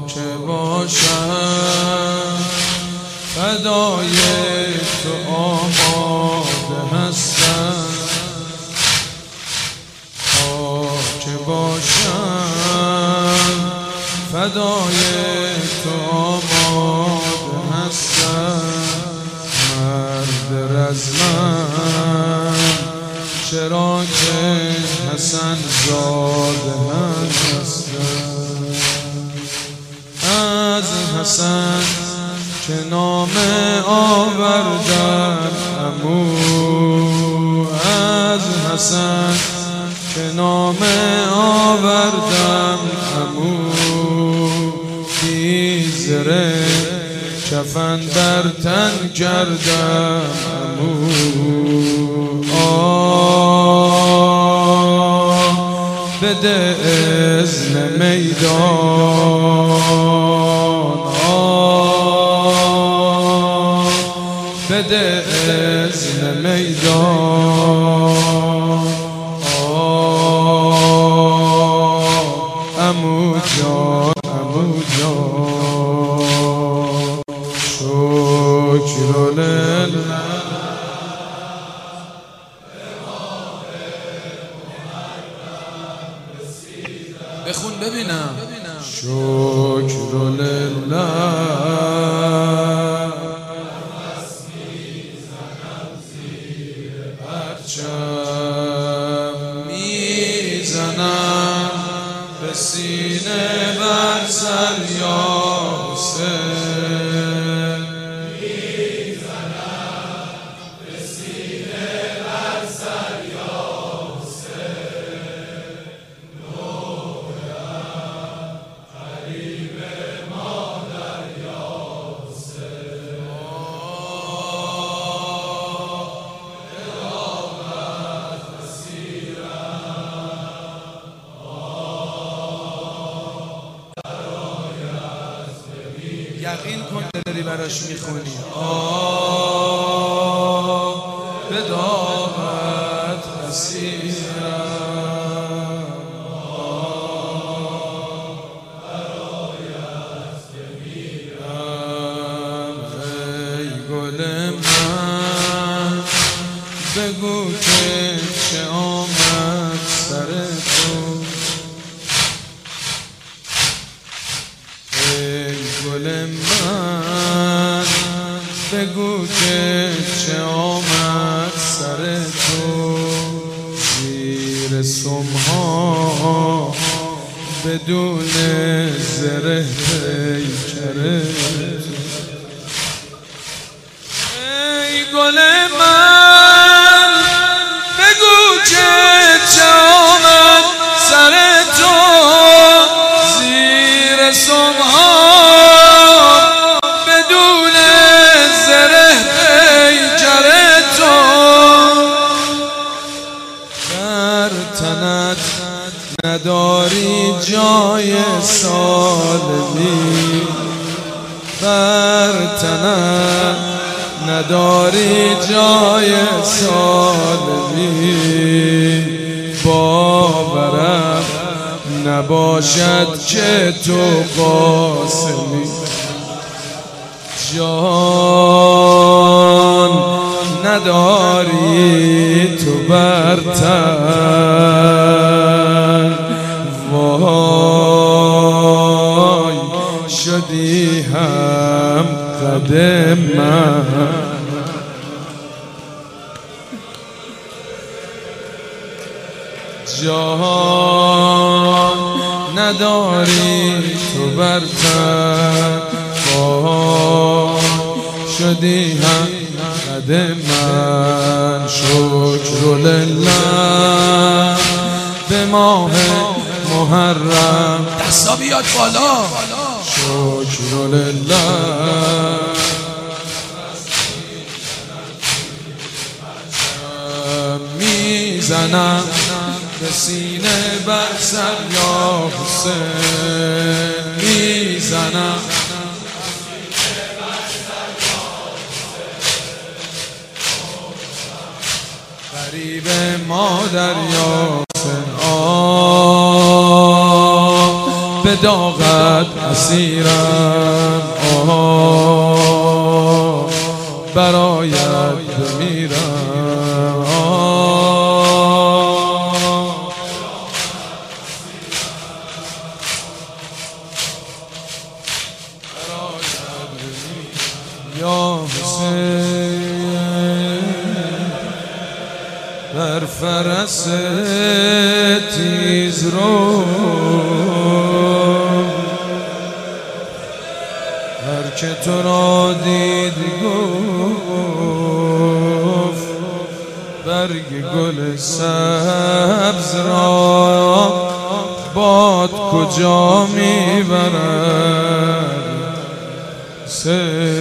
که باشم فدای تو آماده هستم، که باشم فدای تو آماده هستم. مرد رزمم چرا که حسن زاده هستم. از حسن که نامه آوردم عمو، از حسن که نامه آوردم عمو، بی زره کفن در تن کردم عمو. بده اذن میدان، بده اذن میدان عمو جان، عمو جان. شکر لله بخون ببینم. شکر لله پرچم میزنم به سینه بر سر یا حسین، میزنم به سینه بر سر یا حسین. نویم قریب مادر یا حسین. اقامت مسیرم درآید ببینم. یقین کن داری براش میخونی. به دامت مسیرم درآید بمیرم. ای گل من بگو که چه آمد سر تو، ای گل من بگو که چه آمد سر تو. زیر سمها بدون زره پیکر تو. ای گل من بگو که چه آمد سر تو. زیر سمها بدون زره پیکر تو. در تنت نداری جای سالمی، بر تنت نداری جای سالمی. باورم نباشد که تو قاسمی. جان نداری تو بر تن، وای شدی هم قد من. جان نداری تو بر تن، وای شدی هم قد من. شکر لله به ماه محرم. دستا بیاد بالا. شکر لله میزنم به سینه بر سر یا حسین، میزنم قریب مادر یا حسین. به صداقت اسیرم برایت بمیرم یا حسین بر فرس تیز رو هر که تو را دید گفت برگ گل سبز را باد کجا میبرد